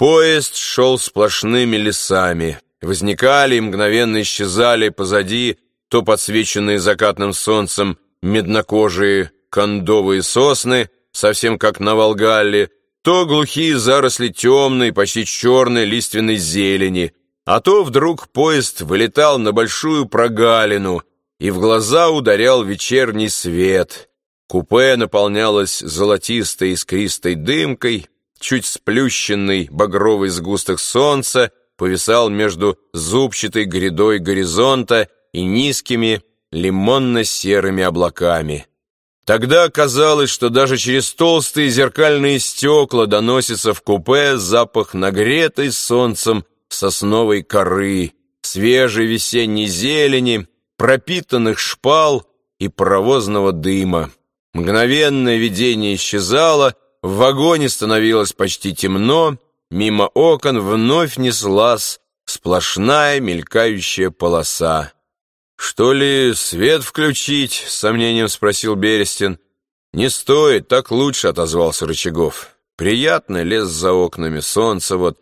Поезд шел сплошными лесами. Возникали и мгновенно исчезали позади то подсвеченные закатным солнцем меднокожие кондовые сосны, совсем как на Волгалле, то глухие заросли темной, почти черной лиственной зелени, а то вдруг поезд вылетал на большую прогалину, и в глаза ударял вечерний свет. Купе наполнялось золотистой искристой дымкой, чуть сплющенный багровый сгусток солнца повисал между зубчатой грядой горизонта и низкими лимонно-серыми облаками. Тогда казалось, что даже через толстые зеркальные стекла доносится в купе запах нагретой солнцем сосновой коры, свежей весенней зелени, пропитанных шпал и паровозного дыма. Мгновенное видение исчезало, в вагоне становилось почти темно, мимо окон вновь неслась сплошная мелькающая полоса. «Что ли, свет включить?» — с сомнением спросил Берестин. «Не стоит, так лучше», — отозвался Рычагов. «Приятно, лес за окнами, солнце вот.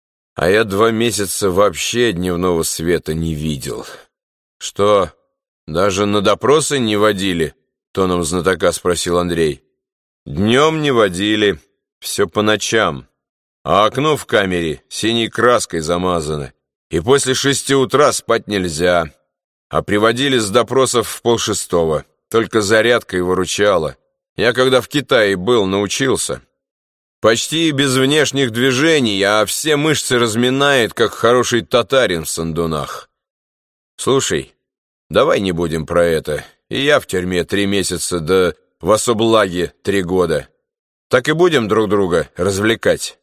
А я 2 месяца вообще дневного света не видел». «Что, даже на допросы не водили?» — тоном знатока спросил Андрей. «Днем не водили, все по ночам, а окно в камере синей краской замазано, и после 6 утра спать нельзя». А приводили с допросов в 5:30, только зарядка и выручала. Я, когда в Китае был, научился. Почти без внешних движений, а все мышцы разминает, как хороший татарин в сандунах. Слушай, давай не будем про это. И я в тюрьме 3 месяца, да в особлаге 3 года. Так и будем друг друга развлекать.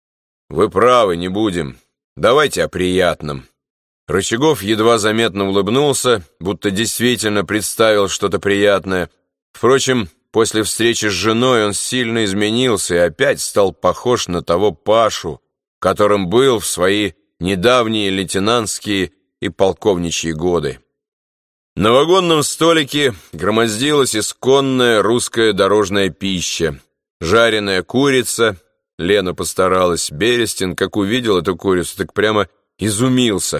Вы правы, не будем. Давайте о приятном. Рычагов едва заметно улыбнулся, будто действительно представил что-то приятное. Впрочем, после встречи с женой он сильно изменился и опять стал похож на того Пашу, которым был в свои недавние лейтенантские и полковничьи годы. На вагонном столике громоздилась исконная русская дорожная пища. Жареная курица. Лена постаралась. Берестин, как увидел эту курицу, так прямо изумился.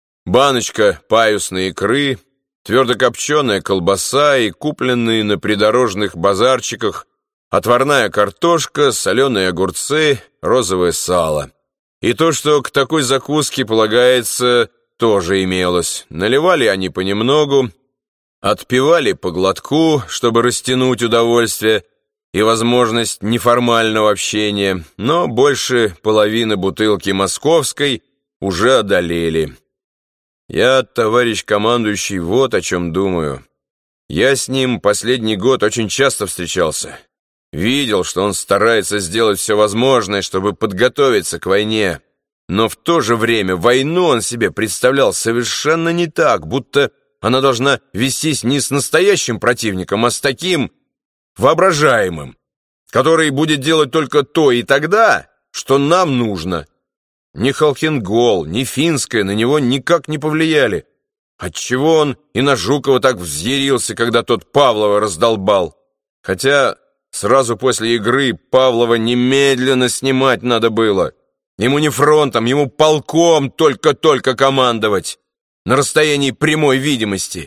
Баночка паюсной икры, твердокопченая колбаса и купленные на придорожных базарчиках отварная картошка, соленые огурцы, розовое сало. И то, что к такой закуске полагается, тоже имелось. Наливали они понемногу, отпивали по глотку, чтобы растянуть удовольствие и возможность неформального общения, но больше половины бутылки московской уже одолели. Я, товарищ командующий, вот о чем думаю. Я с ним последний год очень часто встречался. Видел, что он старается сделать все возможное, чтобы подготовиться к войне. Но в то же время войну он себе представлял совершенно не так, будто она должна вестись не с настоящим противником, а с таким воображаемым, который будет делать только то и тогда, что нам нужно. Ни Холхенгол, ни Финская на него никак не повлияли. Отчего он и на Жукова так взъярился, когда тот Павлова раздолбал? Хотя сразу после игры Павлова немедленно снимать надо было. Ему не фронтом, ему полком только-только командовать, на расстоянии прямой видимости.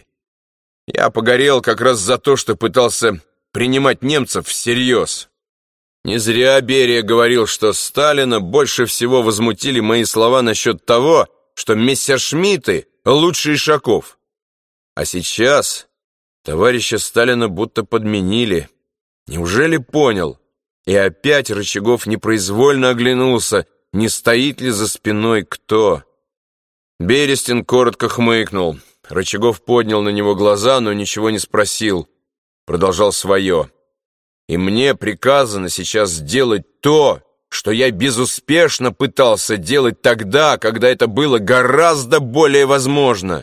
Я погорел как раз за то, что пытался принимать немцев всерьез. Не зря Берия говорил, что Сталина больше всего возмутили мои слова насчет того, что мессершмитты лучше Ишаков. А сейчас товарища Сталина будто подменили. Неужели понял? И опять Рычагов непроизвольно оглянулся, не стоит ли за спиной кто. Берестин коротко хмыкнул. Рычагов поднял на него глаза, но ничего не спросил. Продолжал свое. И мне приказано сейчас сделать то, что я безуспешно пытался делать тогда, когда это было гораздо более возможно.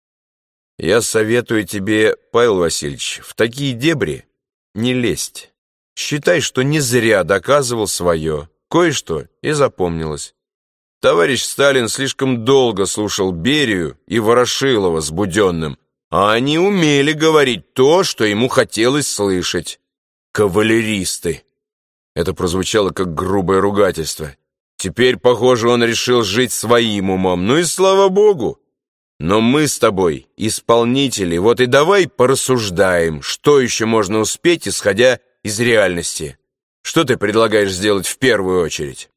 Я советую тебе, Павел Васильевич, в такие дебри не лезть. Считай, что не зря доказывал свое. Кое-что и запомнилось. Товарищ Сталин слишком долго слушал Берию и Ворошилова с Буденным, а они умели говорить то, что ему хотелось слышать. Кавалеристы. Это прозвучало как грубое ругательство. Теперь, похоже, он решил жить своим умом. Ну и слава богу. Но мы с тобой исполнители, вот и давай порассуждаем, что еще можно успеть, исходя из реальности. Что ты предлагаешь сделать в первую очередь?